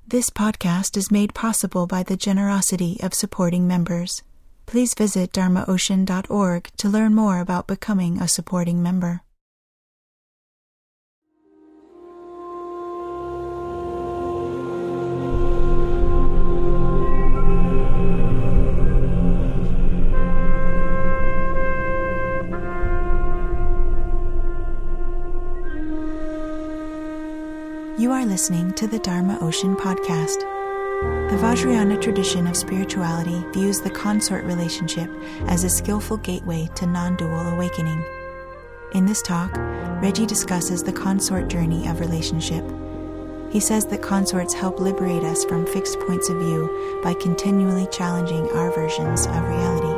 This podcast is made possible by the generosity of supporting members. Please visit dharmaocean.org to learn more about becoming a supporting member. You are listening to the Dharma Ocean podcast. The Vajrayana tradition of spirituality views the consort relationship as a skillful gateway to non-dual awakening. In this talk, Reggie discusses the consort journey of relationship. He says that consorts help liberate us from fixed points of view by continually challenging our versions of reality.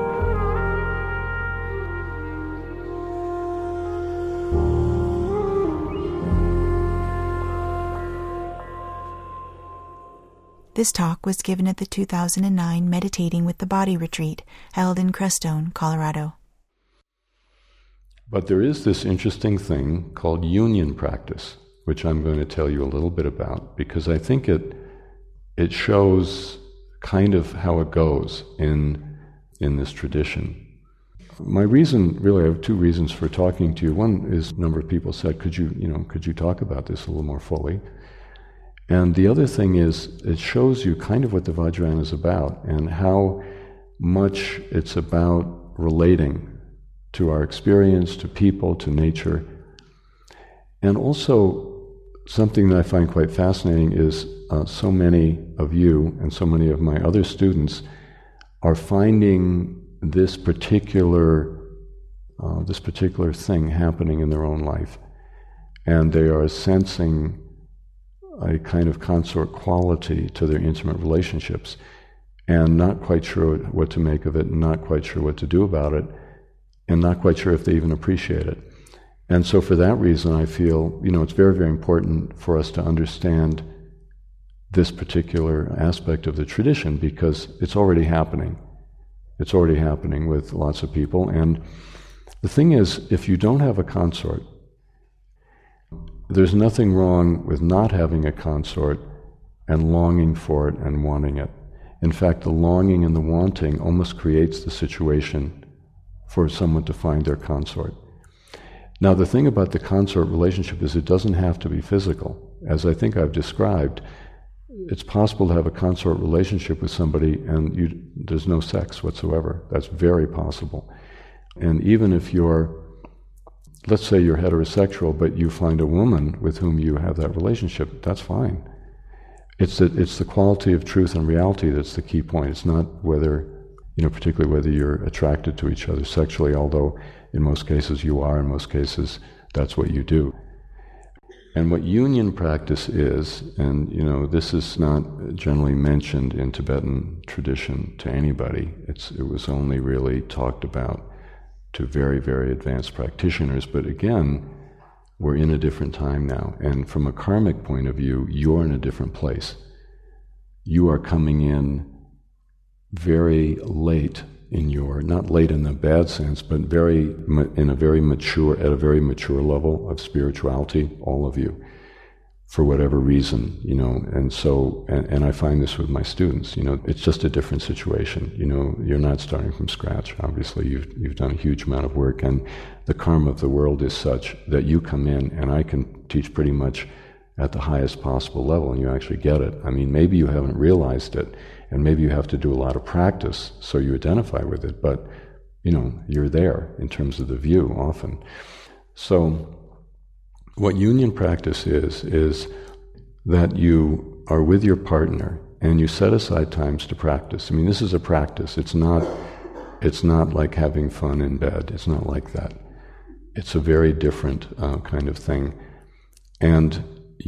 This talk was given at the 2009 Meditating with the Body retreat held in Crestone, Colorado. But there is this interesting thing called union practice, which I'm going to tell you a little bit about, because I think it shows kind of how it goes in this tradition. My reason, really, I have two reasons for talking to you. One is a number of people said, could you talk about this a little more fully? And the other thing is, it shows you kind of what the Vajrayana is about and how much it's about relating to our experience, to people, to nature. And also, something that I find quite fascinating is so many of you and so many of my other students are finding this particular thing happening in their own life. And they are sensing a kind of consort quality to their intimate relationships, and not quite sure what to make of it, and not quite sure what to do about it, and not quite sure if they even appreciate it. And so for that reason, I feel, it's very, very important for us to understand this particular aspect of the tradition, because it's already happening. It's already happening with lots of people. And the thing is, if you don't have a consort, there's nothing wrong with not having a consort and longing for it and wanting it. In fact, the longing and the wanting almost creates the situation for someone to find their consort. Now, the thing about the consort relationship is it doesn't have to be physical. As I think I've described, it's possible to have a consort relationship with somebody and there's no sex whatsoever. That's very possible. And even if let's say you're heterosexual, but you find a woman with whom you have that relationship, that's fine. It's the quality of truth and reality that's the key point. It's not whether, particularly whether you're attracted to each other sexually, although in most cases you are, in most cases that's what you do. And what union practice is, and this is not generally mentioned in Tibetan tradition to anybody. It was only really talked about to very, very advanced practitioners. But again, we're in a different time now. And from a karmic point of view, you're in a different place. You are coming in very late not late in the bad sense, but at a very mature level of spirituality, all of you, for whatever reason, and so, and I find this with my students, it's just a different situation. You're not starting from scratch. Obviously, you've done a huge amount of work, and the karma of the world is such that you come in, and I can teach pretty much at the highest possible level, and you actually get it. I mean, maybe you haven't realized it, and maybe you have to do a lot of practice so you identify with it, but, you're there in terms of the view often. So, what union practice is that you are with your partner and you set aside times to practice. I mean, this is a practice. It's not like having fun in bed. It's not like that. It's a very different kind of thing. And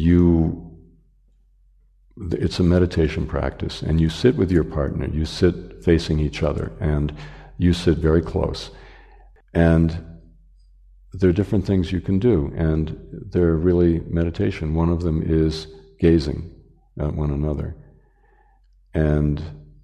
it's a meditation practice. And you sit with your partner. You sit facing each other and you sit very close. And there are different things you can do, and they're really meditation. One of them is gazing at one another. And,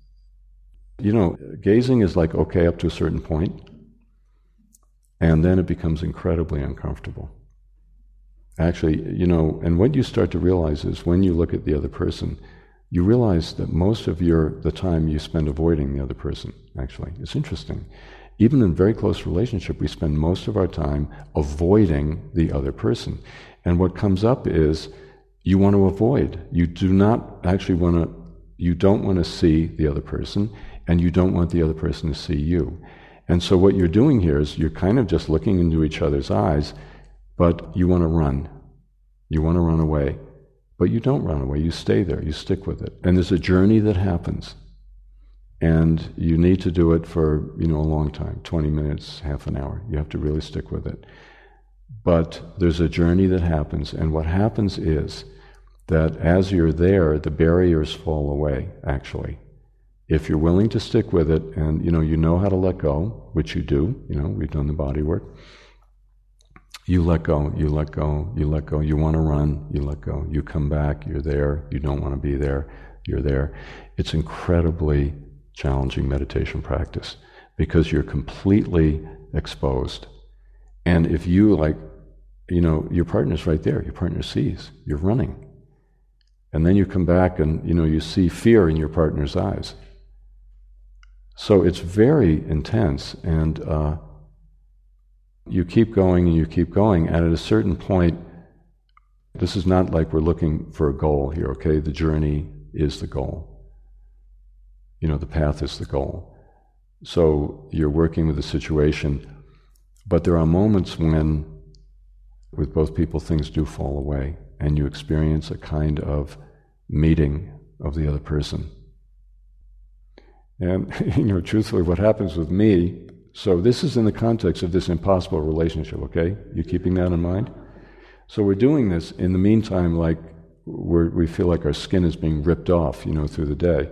gazing is like, okay, up to a certain point, and then it becomes incredibly uncomfortable. Actually, and what you start to realize is when you look at the other person, you realize that most of the time you spend avoiding the other person, actually. It's interesting. Even in very close relationship, we spend most of our time avoiding the other person. And what comes up is you want to avoid. You do not actually want to, you don't want to see the other person, and you don't want the other person to see you. And so what you're doing here is you're kind of just looking into each other's eyes, but you want to run. You want to run away. But you don't run away, you stay there, you stick with it. And there's a journey that happens. And you need to do it for, a long time, 20 minutes, half an hour. You have to really stick with it. But there's a journey that happens, and what happens is that as you're there, the barriers fall away, actually. If you're willing to stick with it, and you know how to let go, which you do, we've done the body work. You let go, you let go, you let go. You want to run, you let go. You come back, you're there. You don't want to be there, you're there. It's incredibly challenging meditation practice because you're completely exposed. And if you your partner's right there, your partner sees, you're running. And then you come back and, you see fear in your partner's eyes. So it's very intense, and you keep going and you keep going, and at a certain point, this is not like we're looking for a goal here, okay? The journey is the goal. The path is the goal. So you're working with the situation, but there are moments when, with both people, things do fall away, and you experience a kind of meeting of the other person. And, truthfully, what happens with me, so this is in the context of this impossible relationship, okay? You keeping that in mind? So we're doing this in the meantime, like we feel like our skin is being ripped off, through the day.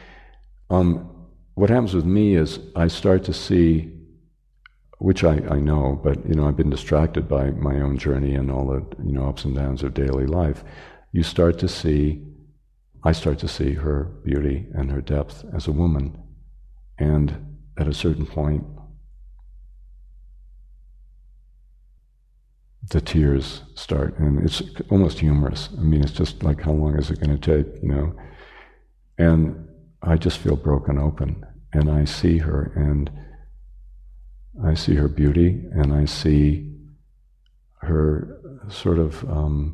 What happens with me is I start to see, which I know, but I've been distracted by my own journey and all the ups and downs of daily life. I start to see her beauty and her depth as a woman, and at a certain point, the tears start, and it's almost humorous. I mean, it's just like, how long is it going to take, And I just feel broken open, and I see her, and I see her beauty, and I see her sort of,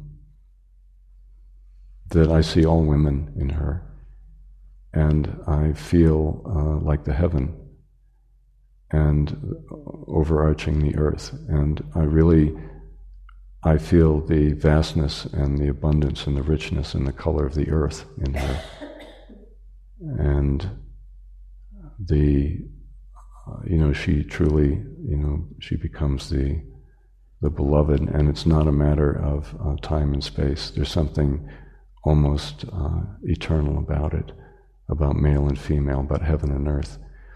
that I see all women in her, and I feel like the heaven, and overarching the earth, and I feel the vastness and the abundance and the richness and the color of the earth in her. And she truly, she becomes the beloved, and it's not a matter of time and space. There's something almost eternal about it, about male and female, about heaven and earth.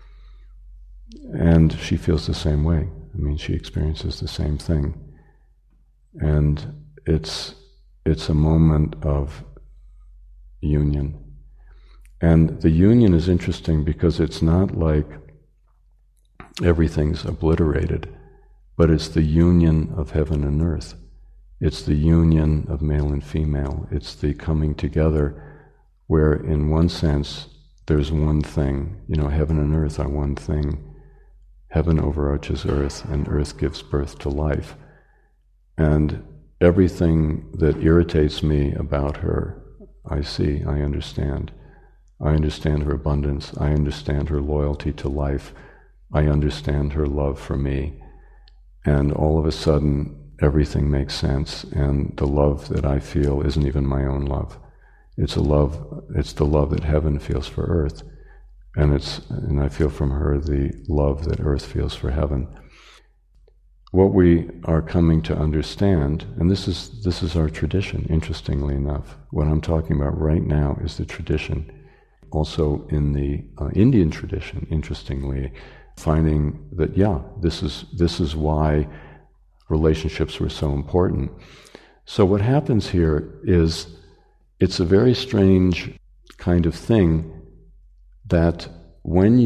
And she feels the same way. I mean, she experiences the same thing. And it's a moment of union. And the union is interesting because it's not like everything's obliterated, but it's the union of heaven and earth. It's the union of male and female. It's the coming together where, in one sense, there's one thing. Heaven and earth are one thing. Heaven overarches earth, and earth gives birth to life. And everything that irritates me about her, I see, I understand. I understand her abundance. I understand her loyalty to life. I understand her love for me. And all of a sudden, everything makes sense. And the love that I feel isn't even my own love. It's the love that heaven feels for earth. And I feel from her the love that earth feels for heaven. What we are coming to understand, and this is our tradition, interestingly enough. What I'm talking about right now is the tradition. Also in the Indian tradition, interestingly, finding that, this is why relationships were so important. So what happens here is, it's a very strange kind of thing that when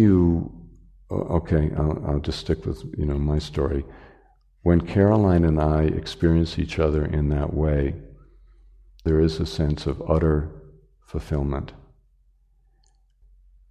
I'll just stick with, my story. When Caroline and I experience each other in that way, there is a sense of utter fulfillment.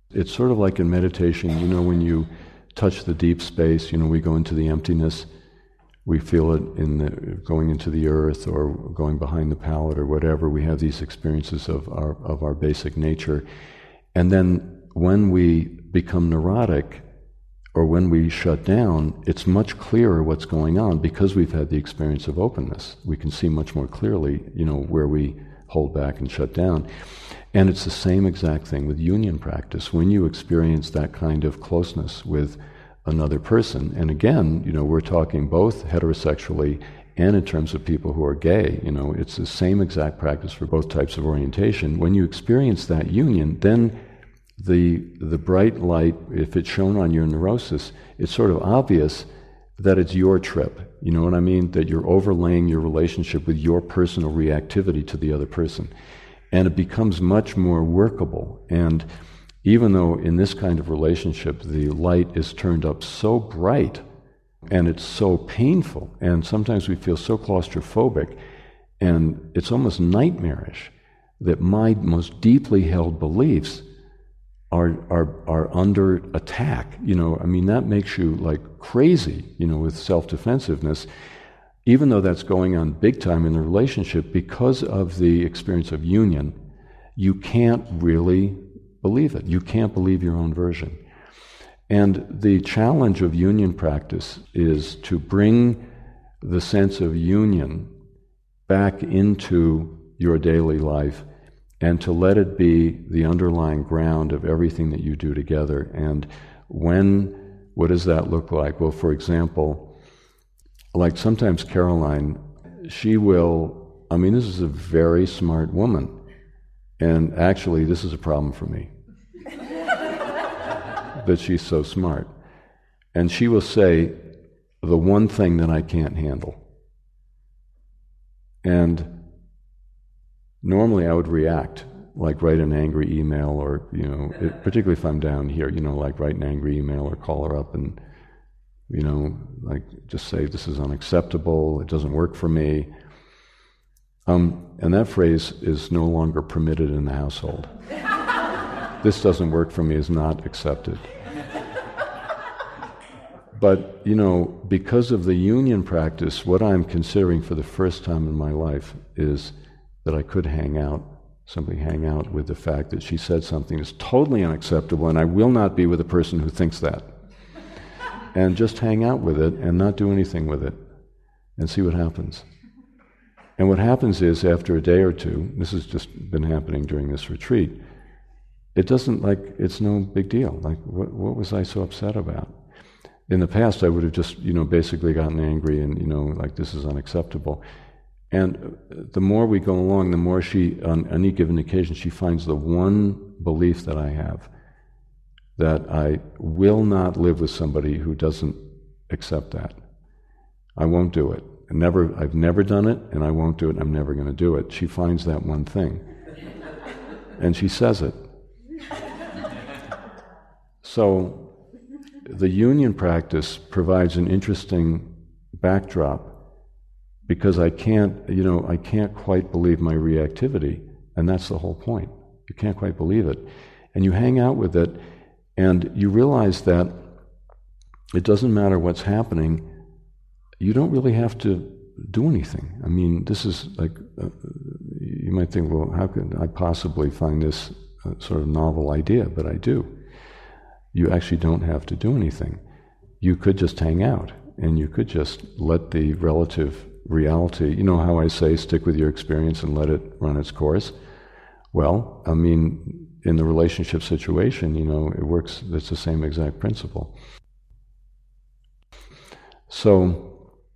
It's sort of like in meditation, you know, when you touch the deep space, you know, we go into the emptiness, we feel it going into the earth or going behind the palette or whatever. We have these experiences of our basic nature. And then when we become neurotic or when we shut down, it's much clearer what's going on because we've had the experience of openness. We can see much more clearly, you know, where we hold back and shut down. And it's the same exact thing with union practice. When you experience that kind of closeness with another person, and again, you know, we're talking both heterosexually and in terms of people who are gay, you know, it's the same exact practice for both types of orientation. When you experience that union, then the bright light, if it's shown on your neurosis, it's sort of obvious that it's your trip. You know what I mean? That you're overlaying your relationship with your personal reactivity to the other person. And it becomes much more workable. And even though in this kind of relationship the light is turned up so bright and it's so painful, and sometimes we feel so claustrophobic, and it's almost nightmarish that my most deeply held beliefs are under attack. You know, I mean, that makes you like crazy, you know, with self-defensiveness, even though that's going on big time in the relationship. Because of the experience of union, you can't really believe it. You can't believe your own version. And the challenge of union practice is to bring the sense of union back into your daily life and to let it be the underlying ground of everything that you do together. And what does that look like? Well, for example, like sometimes Caroline, she will, I mean, this is a very smart woman. And actually, this is a problem for me, that she's so smart. And she will say, the one thing that I can't handle. And normally I would react, like write an angry email or, you know, particularly if I'm down here, you know, like write an angry email or call her up and, you know, like just say, this is unacceptable, it doesn't work for me. And that phrase is no longer permitted in the household. This doesn't work for me is not accepted. But, you know, because of the union practice, what I'm considering for the first time in my life is that I could simply hang out with the fact that she said something that's totally unacceptable, and I will not be with a person who thinks that. And just hang out with it and not do anything with it and see what happens. And what happens is, after a day or two, this has just been happening during this retreat, it's no big deal. Like, what was I so upset about? In the past, I would have just, you know, basically gotten angry and, you know, like, this is unacceptable. And the more we go along, the more she, on any given occasion, she finds the one belief that I have, that I will not live with somebody who doesn't accept that. I won't do it. I've never done it, and I won't do it, and I'm never going to do it. She finds that one thing. And she says it. So the union practice provides an interesting backdrop, because I can't quite believe my reactivity, and that's the whole point. You can't quite believe it. And you hang out with it, and you realize that it doesn't matter what's happening, you don't really have to do anything. I mean, this is like, you might think, well, how could I possibly find this sort of novel idea? But I do. You actually don't have to do anything. You could just hang out, and you could just let the relative reality, you know how I say, stick with your experience and let it run its course? Well, I mean, in the relationship situation, you know, it works, it's the same exact principle. So,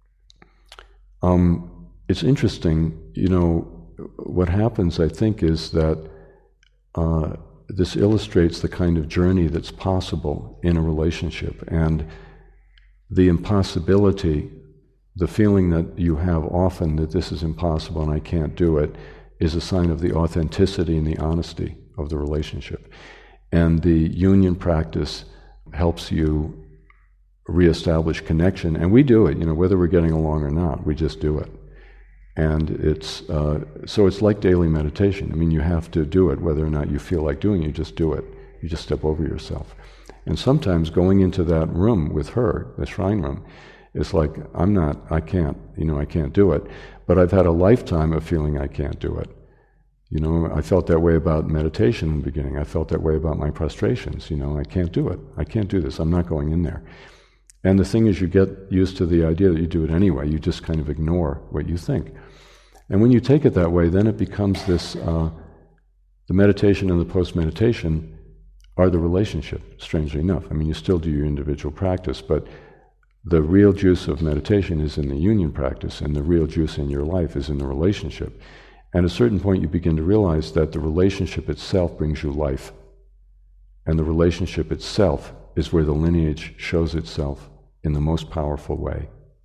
it's interesting, you know, what happens, I think, is that this illustrates the kind of journey that's possible in a relationship, and the impossibility, the feeling that you have often that this is impossible and I can't do it, is a sign of the authenticity and the honesty of the relationship. And the union practice helps you reestablish connection, and we do it, you know, whether we're getting along or not, we just do it. And it's so it's like daily meditation. I mean, you have to do it whether or not you feel like doing it, you just do it. You just step over yourself. And sometimes going into that room with her, the shrine room, is like, I can't do it. But I've had a lifetime of feeling I can't do it. I felt that way about meditation in the beginning. I felt that way about my prostrations. I can't do it. I can't do this. I'm not going in there. And the thing is, you get used to the idea that you do it anyway. You just kind of ignore what you think. And when you take it that way, then it becomes this, the meditation and the post-meditation are the relationship, strangely enough. I mean, you still do your individual practice, but the real juice of meditation is in the union practice, and the real juice in your life is in the relationship. And at a certain point, you begin to realize that the relationship itself brings you life. And the relationship itself is where the lineage shows itself in the most powerful way.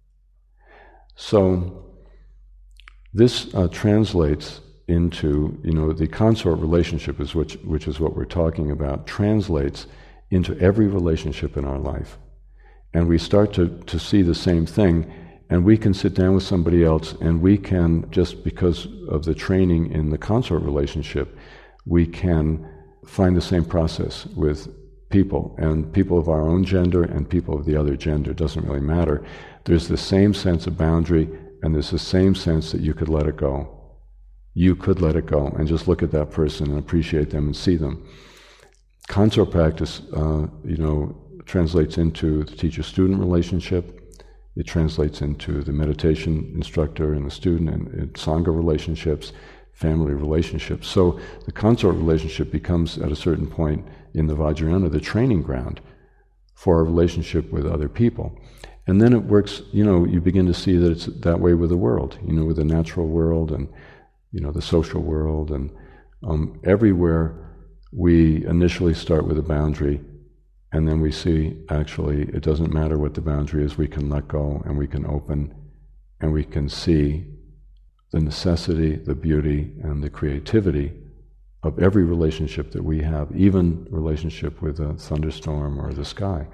So this translates into, the consort relationship, which is what we're talking about, translates into every relationship in our life. And we start to see the same thing, and we can sit down with somebody else, and we can, just because of the training in the consort relationship, we can find the same process with people, and people of our own gender and people of the other gender. It doesn't really matter. There's the same sense of boundary, and there's the same sense that you could let it go. You could let it go and just look at that person and appreciate them and see them. Consort practice, translates into the teacher-student relationship. It translates into the meditation instructor and the student, and Sangha relationships, family relationships. So the consort relationship becomes, at a certain point in the Vajrayana, the training ground for our relationship with other people. And then it works, you begin to see that it's that way with the world, with the natural world and, the social world. And everywhere we initially start with a boundary, and then we see, actually, it doesn't matter what the boundary is, we can let go and we can open, and we can see the necessity, the beauty, and the creativity of every relationship that we have, even relationship with a thunderstorm or the sky.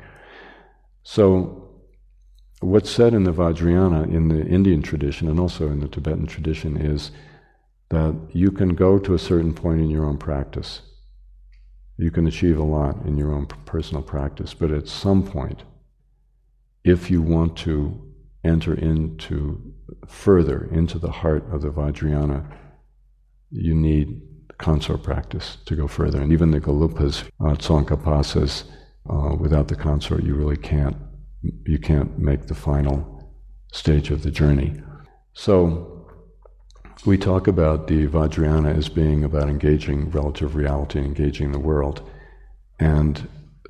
So what's said in the Vajrayana, in the Indian tradition and also in the Tibetan tradition, is that you can go to a certain point in your own practice. You can achieve a lot in your own personal practice, but at some point, if you want to enter further into the heart of the Vajrayana, you need consort practice to go further. And even the Gelupas, Tsongkhapasas, without the consort, you can't make the final stage of the journey. So we talk about the Vajrayana as being about engaging relative reality, engaging the world, and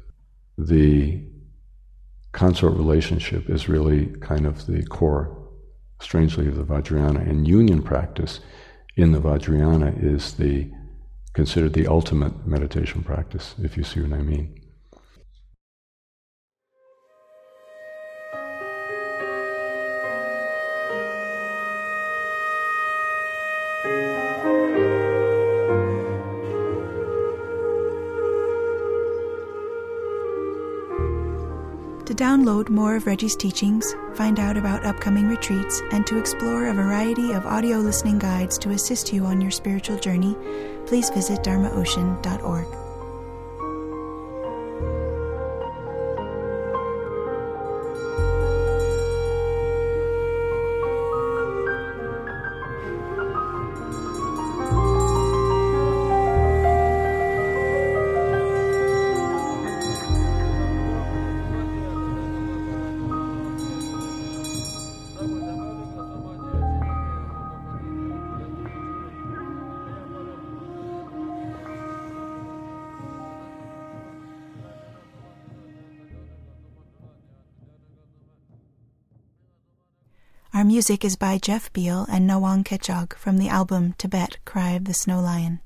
the consort relationship is really kind of the core, strangely, of the Vajrayana. And union practice in the Vajrayana is considered the ultimate meditation practice, if you see what I mean. To download more of Reggie's teachings, find out about upcoming retreats, and to explore a variety of audio listening guides to assist you on your spiritual journey, please visit dharmaocean.org. Our music is by Jeff Beal and Nawang Kechog from the album Tibet, Cry of the Snow Lion.